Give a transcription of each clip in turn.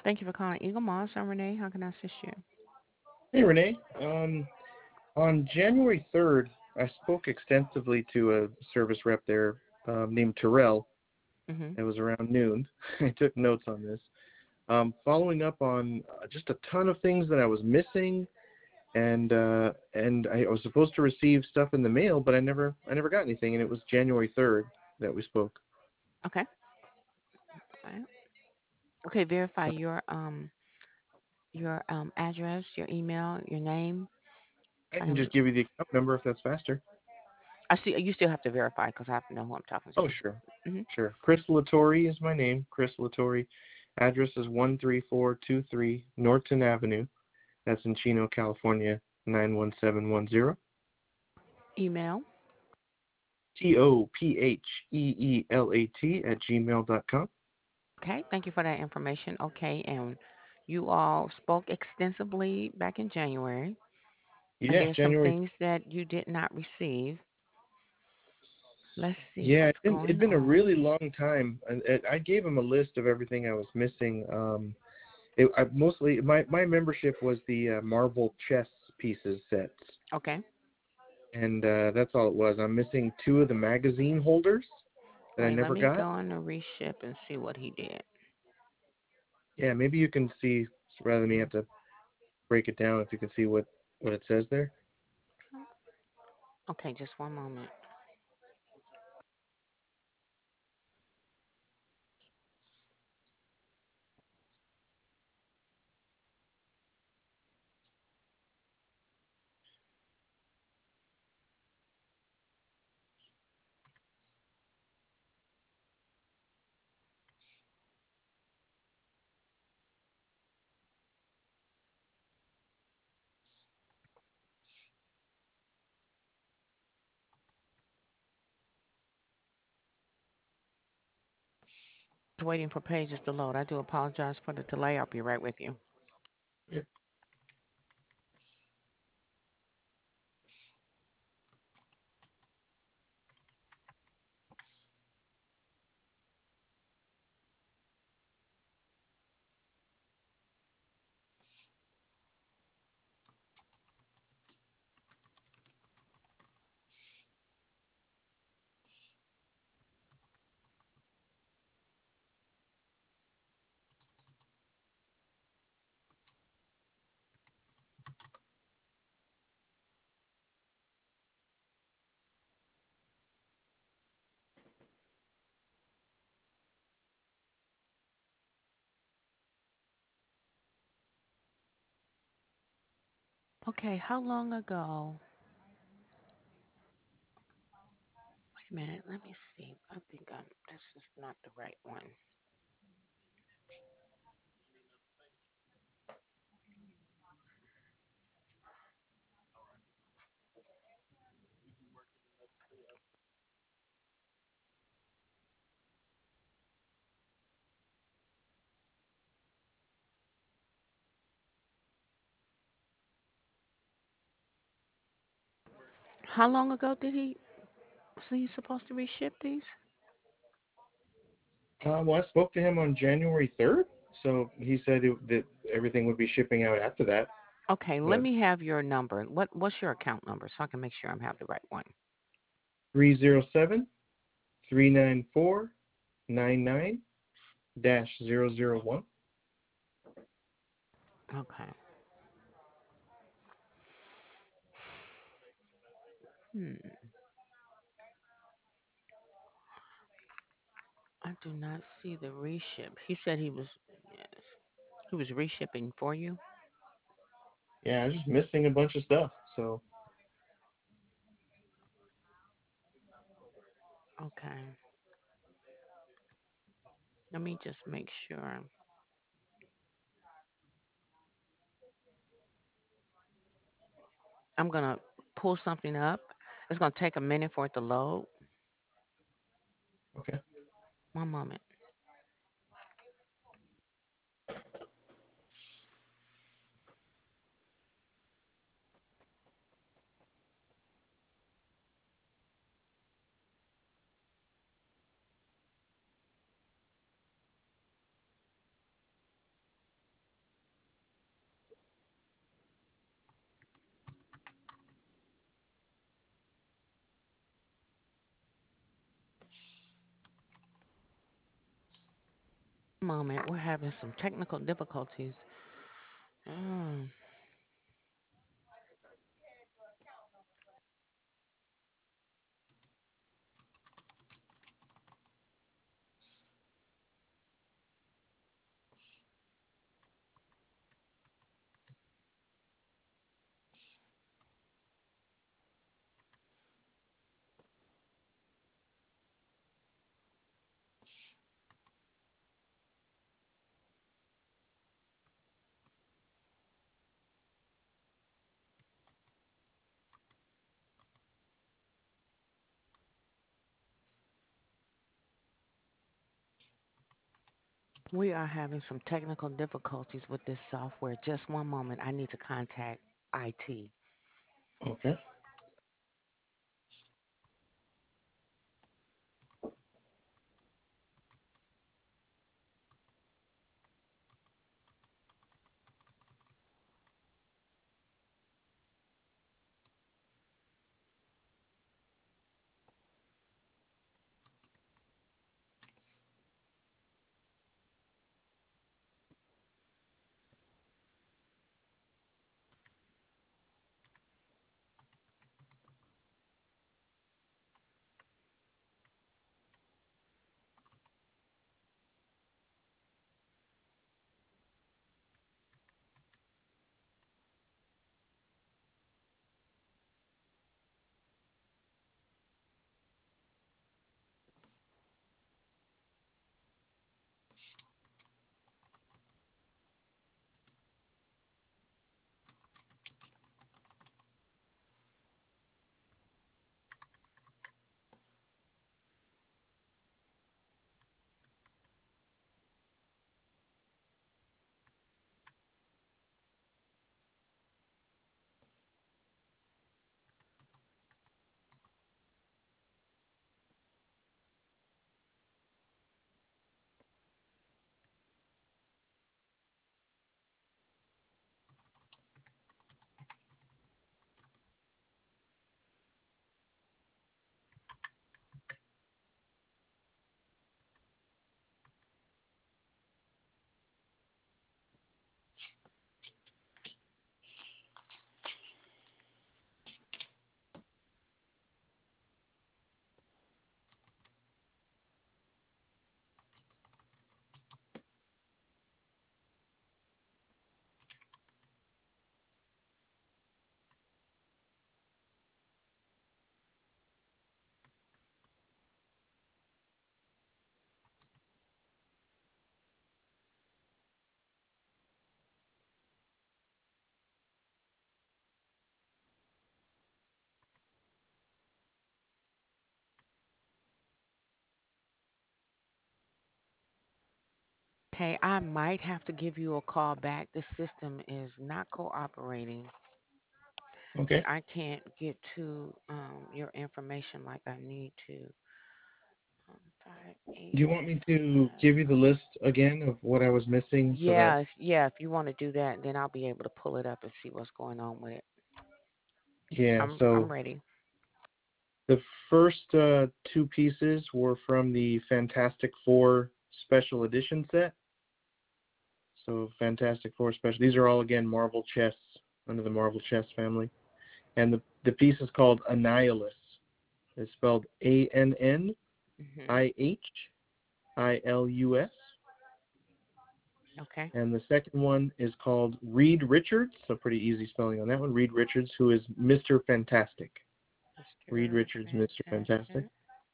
Thank you for calling Eagle Moss. I'm Renee. How can I assist you? Hey Renee, on January 3rd, I spoke extensively to a service rep there named Terrell. Mm-hmm. It was around noon. I took notes on this. Following up on just a ton of things that I was missing, and I was supposed to receive stuff in the mail, but I never got anything, and it was January 3rd that we spoke. Okay. All right. Okay. Verify your address, your email, your name. I can Um, just give you the account number if that's faster. I see. You still have to verify because I have to know who I'm talking Oh, to. sure. Mm-hmm. Sure. Chris Latore is my name. Chris Latore. Address is 13423 Norton Avenue. That's in Chino, California, 91710. Email. TOPHEELAT @gmail.com. Okay. Thank you for that information. Okay. And you all spoke extensively back in January, and Yeah, there's some January. things that you did not receive. Let's see Yeah, what's it'd going been a on. really long time. I gave him a list of everything I was missing. Mostly my membership was the Marvel chess pieces sets, Okay. and that's all it was. I'm missing two of the magazine holders that I Wait. Let never me got. go on the reship and see what he did. Yeah, maybe you can see rather than me have to break it down. If you can see what it says there. Okay. Just one moment. Waiting for pages to load. I do apologize for the delay. I'll be right with you. Yeah. Okay, how long ago? Wait a minute, let me see. I think this is not the right one. How long ago was he supposed to reship these? Well, I spoke to him on January 3rd, so he said that everything would be shipping out after that. Okay, let But me have your number. What's your account number so I can make sure I have the right one? 307-394-99-001. Okay. Hmm. I do not see the reship. He said yes, he was reshipping for you. Yeah, I was just missing a bunch of stuff. So Okay. Let me just make sure. I'm gonna pull something up. It's gonna take a minute for it to load. okay, One moment. Moment, we're having some technical difficulties. Mm. We are having some technical difficulties with this software. Just one moment. I need to contact IT. Okay. Okay, I might have to give you a call back. The system is not cooperating, and Okay. I can't get to your information like I need to. 5, 8, Do you want me to 5. give you the list again of what I was missing so that? Yeah, if you want to do that, then I'll be able to pull it up and see what's going on with it. Yeah. I'm So ready. the first two pieces were from the Fantastic Four Special Edition set. So Fantastic Four Special. These are all again Marvel chests under the Marvel chest family, and the piece is called Annihilus. It's spelled Hmm. Annihilus, Okay. and the second one is called Reed Richards. So pretty easy spelling on that one. Reed Richards, who is Mr. Fantastic. Reed Mr. Richards, Mr. Fantastic. Fantastic.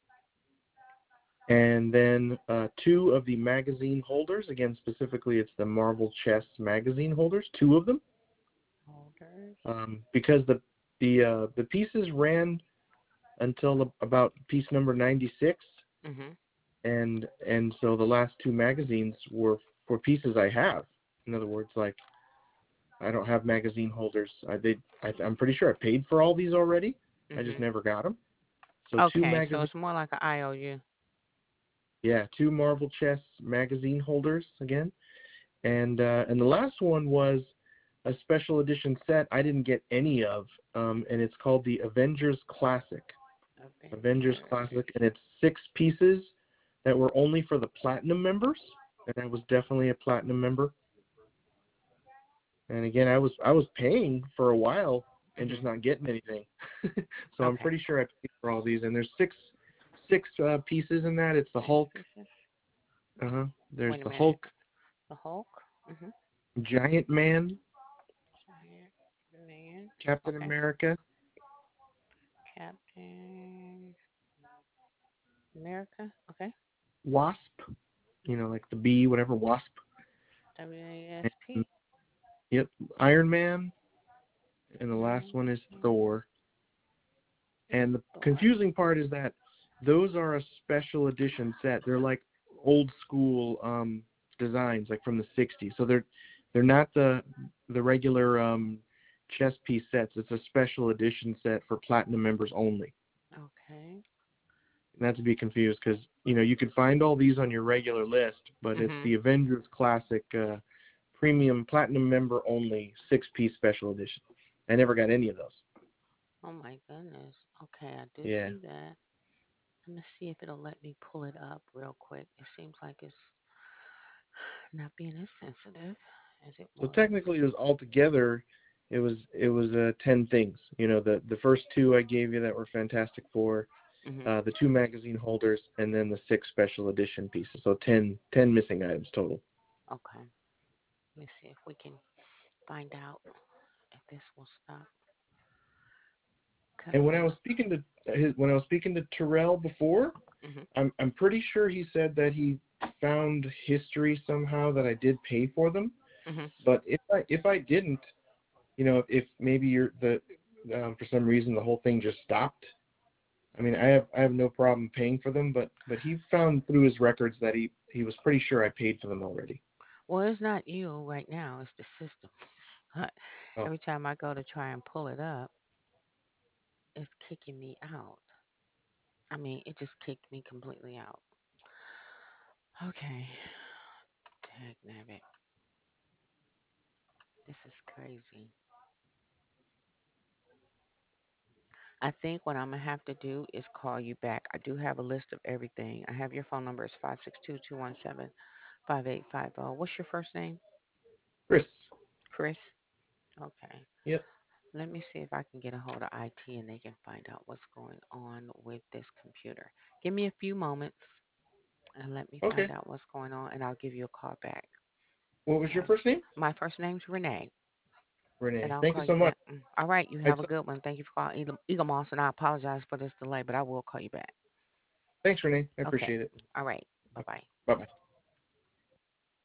And then two of the magazine holders. Again, specifically, it's the Marvel Chess magazine holders. Two of them, Holders. because the pieces ran until about piece number 96, Hmm. and so the last two magazines were for pieces I have. In other words, like I don't have magazine holders. I'm pretty sure I paid for all these already. I just Hmm. never got them. So two Okay, so magazine, it's more like an IOU. yeah, two Marvel Chess magazine holders again. And the last one was a special edition set I didn't get any of, and it's called the Avengers Classic. Avengers Avengers. Classic, and it's six pieces that were only for the platinum members. and I was definitely a platinum member. And again, I was paying for a while and just Mhm. not getting anything. So I'm Okay. pretty sure I paid for all these. And there's six pieces in that. It's the Six Hulk. pieces. Uh-huh. There's Wait a the minute. Hulk, The Hulk. Mhm. Giant Man, Giant Man. Captain Okay. America, Captain America. Okay. Wasp, like the bee, whatever, Wasp. And WASP. yep, Iron Man, and the last Iron one is Man. Thor. And the Thor. confusing part is that those are a special edition set. They're like old school designs, like from the '60s. So they're not the regular chess piece sets. It's a special edition set for platinum members only. Okay. Not to be confused, because you could find all these on your regular list, but it's Mhm. the Avengers Classic Premium Platinum Member Only 6-piece special edition. I never got any of those. Oh my goodness. Okay, I do Yeah. see that. Let me see if it'll let me pull it up real quick. It seems like it's not being as sensitive as it So was. technically, it was altogether, it was 10 things. The first two I gave you that were Fantastic Four, Mhm. the two magazine holders, and then the six special edition pieces. So ten missing items total. Okay. Let me see if we can find out if this will stop And cutting out. when I was speaking to Terrell before, Mhm. I'm pretty sure he said that he found history somehow that I did pay for them. Mhm. But if I didn't, if maybe for some reason the whole thing just stopped. I mean, I have no problem paying for them, but he found through his records that he was pretty sure I paid for them already. Well, it's not you right now. It's the system. Oh, Every time I go to try and pull it up, it's kicking me out. I mean, it just kicked me completely out. Okay. Tag nabbit. This is crazy. I think what I'm gonna have to do is call you back. I do have a list of everything. I have your phone number. It's 562-217-5850. What's your first name? Chris. Chris. Okay. Yep. Let me see if I can get a hold of IT and they can find out what's going on with this computer. Give me a few moments and let me find Okay. out what's going on and I'll give you a call back. What was your Okay. first name? My first name's Renee and Renee. I'll Thank you call you so much. back. All right. You I have a t- good one. Thank you for calling Eagle Moss and I apologize for this delay, but I will call you back. Thanks, Renee. I Okay. appreciate it. All right. Bye bye. Bye bye.